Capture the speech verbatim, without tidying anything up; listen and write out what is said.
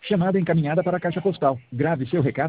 Chamada encaminhada para a caixa postal. Grave seu recado.